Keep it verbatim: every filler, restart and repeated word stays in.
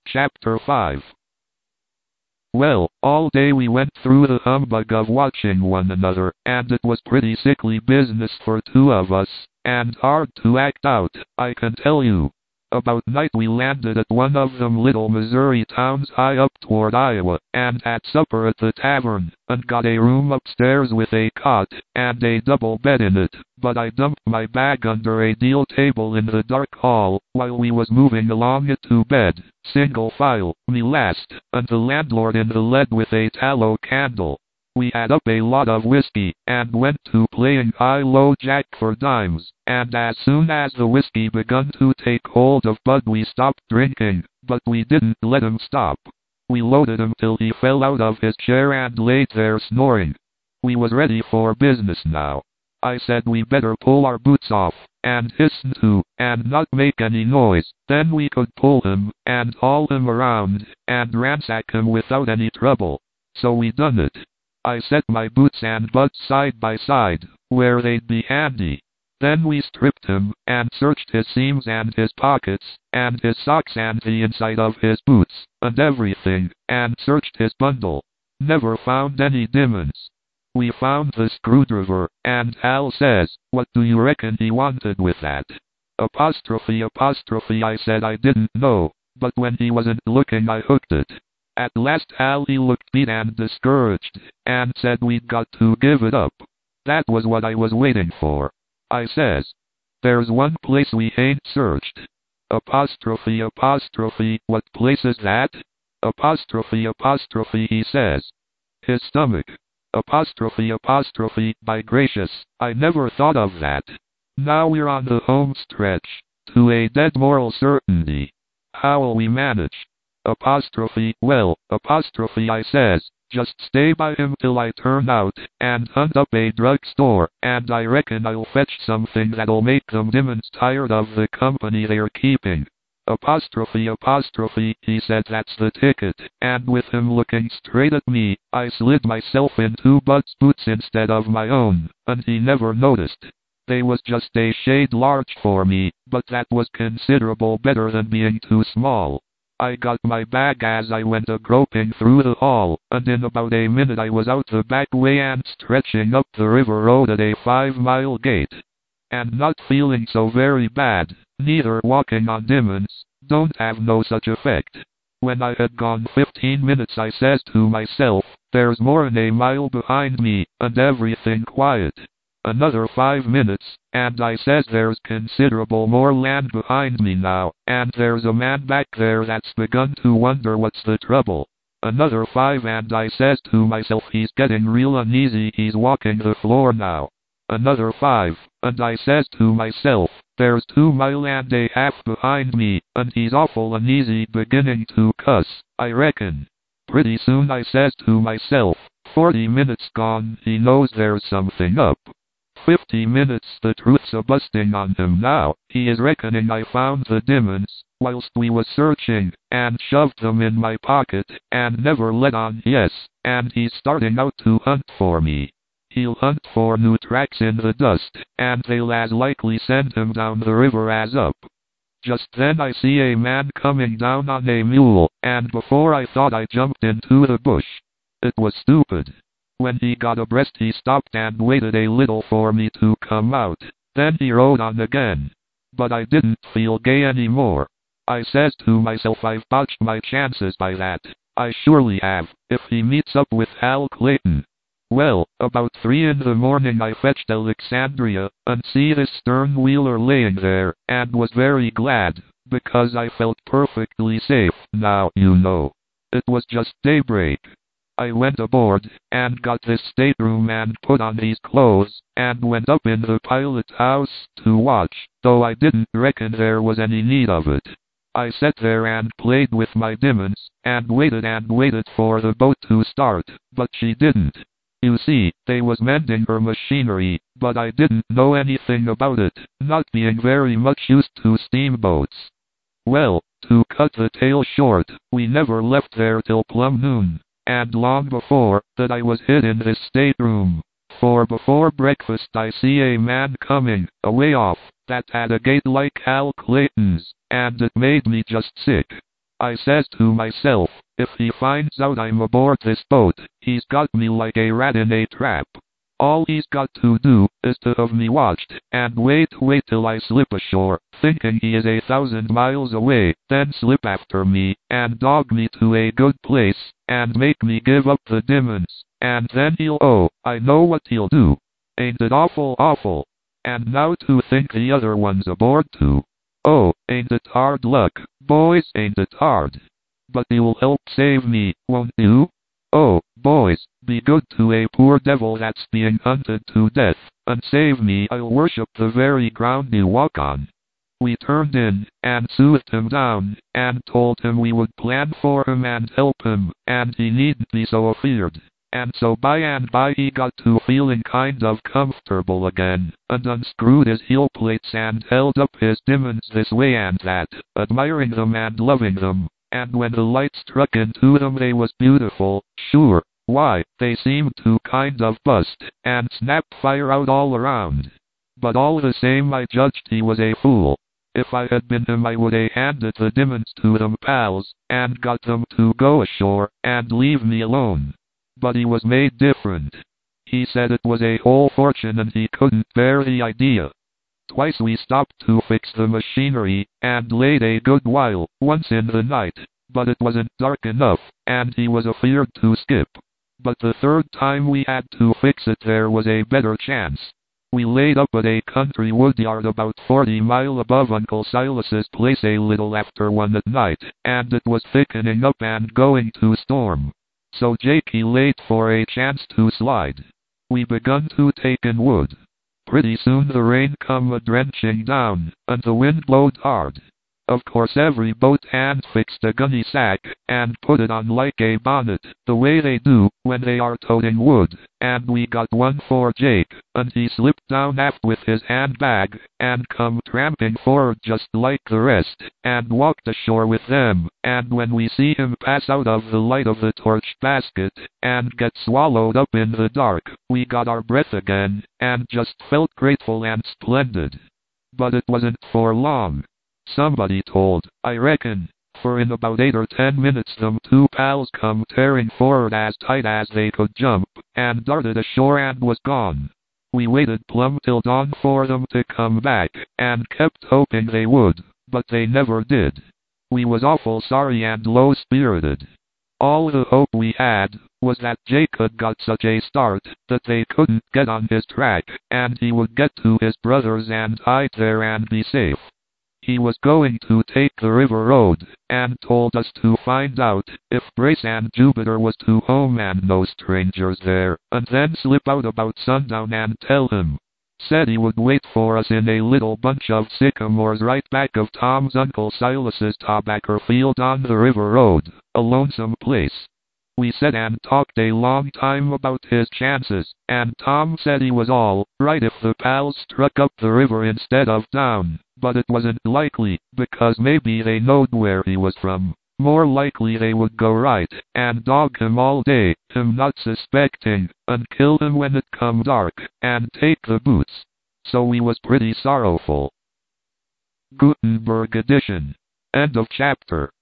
Chapter five. Well, all day we went through the humbug of watching one another, and it was pretty sickly business for two of us, and hard to act out, I can tell you. About night we landed at one of them little Missouri towns high up toward Iowa, and had supper at the tavern, and got a room upstairs with a cot, and a double bed in it, but I dumped my bag under a deal table in the dark hall, while we was moving along it to bed, single file, me last, and the landlord in the lead with a tallow candle. We had up a lot of whiskey, and went to playing high-low jack for dimes, and as soon as the whiskey begun to take hold of Bud we stopped drinking, but we didn't let him stop. We loaded him till he fell out of his chair and laid there snoring. We was ready for business now. I said we better pull our boots off, and hasten to, and not make any noise, then we could pull him, and haul him around, and ransack him without any trouble. So we done it. I set my boots and Bud's side by side, where they'd be handy. Then we stripped him, and searched his seams and his pockets, and his socks and the inside of his boots, and everything, and searched his bundle. Never found any diamonds. We found the screwdriver, and Hal says, "What do you reckon he wanted with that?" Apostrophe apostrophe I said I didn't know, but when he wasn't looking I hooked it. At last Hal he looked beat and discouraged, and said we'd got to give it up. That was what I was waiting for. I says, "There's one place we ain't searched." Apostrophe apostrophe, "What place is that?" Apostrophe apostrophe he says, "His stomach." Apostrophe apostrophe, "By gracious, I never thought of that. Now we're on the home stretch, to a dead moral certainty. How'll we manage?" Apostrophe, "Well, apostrophe I says, just stay by him till I turn out, and hunt up a drugstore, and I reckon I'll fetch something that'll make them demons tired of the company they're keeping." Apostrophe apostrophe, he said that's the ticket, and with him looking straight at me, I slid myself into Bud's boots instead of my own, and he never noticed. They was just a shade large for me, but that was considerable better than being too small. I got my bag as I went a-groping through the hall, and in about a minute I was out the back way and stretching up the river road at a five-mile gait. And not feeling so very bad, neither walking on diamonds, don't have no such effect. When I had gone fifteen minutes I says to myself, there's more'n a mile behind me, and everything quiet. Another five minutes, and I says there's considerable more land behind me now, and there's a man back there that's begun to wonder what's the trouble. Another five and I says to myself he's getting real uneasy, he's walking the floor now. Another five, and I says to myself, there's two mile and a half behind me, and he's awful uneasy, beginning to cuss, I reckon. Pretty soon I says to myself, forty minutes gone, he knows there's something up. Fifty minutes, the truth's a-busting on him now, he is reckoning I found the diamonds, whilst we was searching, and shoved them in my pocket, and never let on yes, and he's starting out to hunt for me. He'll hunt for new tracks in the dust, and they'll as likely send him down the river as up. Just then I see a man coming down on a mule, and before I thought I jumped into the bush. It was stupid. When he got abreast he stopped and waited a little for me to come out, then he rode on again. But I didn't feel gay anymore. I says to myself I've botched my chances by that, I surely have, if he meets up with Hal Clayton. Well, about three in the morning I fetched Alexandria, and see this stern wheeler laying there, and was very glad, because I felt perfectly safe now, you know. It was just daybreak. I went aboard, and got this stateroom and put on these clothes, and went up in the pilot's house to watch, though I didn't reckon there was any need of it. I sat there and played with my diamonds, and waited and waited for the boat to start, but she didn't. You see, they was mending her machinery, but I didn't know anything about it, not being very much used to steamboats. Well, to cut the tale short, we never left there till plumb noon. And long before that I was hid in this stateroom, for before breakfast I see a man coming, away off, that had a gait like Hal Clayton's, and it made me just sick. I says to myself, if he finds out I'm aboard this boat, he's got me like a rat in a trap. All he's got to do is to have me watched, and wait, wait till I slip ashore, thinking he is a thousand miles away, then slip after me, and dog me to a good place, and make me give up the dimmins, and then he'll, oh, I know what he'll do. Ain't it awful, awful? And now to think the other one's aboard too. Oh, ain't it hard luck, boys, ain't it hard? But you'll help save me, won't you? Oh, boys, be good to a poor devil that's being hunted to death, and save me. I'll worship the very ground you walk on. We turned in, and soothed him down, and told him we would plan for him and help him, and he needn't be so afeard. And so by and by he got to feeling kind of comfortable again, and unscrewed his heel plates and held up his dimmins this way and that, admiring them and loving them. And when the light struck into them they was beautiful, sure. Why, they seemed to kind of bust, and snap fire out all around. But all the same I judged he was a fool. If I had been him I would a handed the dimmins to them pals, and got them to go ashore, and leave me alone. But he was made different. He said it was a whole fortune and he couldn't bear the idea. Twice we stopped to fix the machinery, and laid a good while, once in the night, but it wasn't dark enough, and he was afeard to skip. But the third time we had to fix it there was a better chance. We laid up at a country woodyard about forty mile above Uncle Silas's place a little after one at night, and it was thickening up and going to storm. So Jakey laid for a chance to slide. We begun to take in wood. Pretty soon the rain come a drenching down, and the wind blowed hard. Of course every boat hand fixed a gunny sack, and put it on like a bonnet, the way they do, when they are toting wood, and we got one for Jake, and he slipped down aft with his handbag, and come tramping forward just like the rest, and walked ashore with them, and when we see him pass out of the light of the torch basket, and get swallowed up in the dark, we got our breath again, and just felt grateful and splendid. But it wasn't for long. Somebody told, I reckon, for in about eight or ten minutes them two pals come tearing forward as tight as they could jump, and darted ashore and was gone. We waited plumb till dawn for them to come back, and kept hoping they would, but they never did. We was awful sorry and low-spirited. All the hope we had was that Jake had got such a start that they couldn't get on his track, and he would get to his brother's and hide there and be safe. He was going to take the river road, and told us to find out if Brace and Jupiter was to home and no strangers there, and then slip out about sundown and tell him. Said he would wait for us in a little bunch of sycamores right back of Tom's Uncle Silas's tobacco field on the river road, a lonesome place. We sat and talked a long time about his chances, and Tom said he was all right if the pals struck up the river instead of down, but it wasn't likely, because maybe they knowed where he was from. More likely they would go right, and dog him all day, him not suspecting, and kill him when it come dark, and take the boots. So we was pretty sorrowful. Gutenberg edition. End of chapter.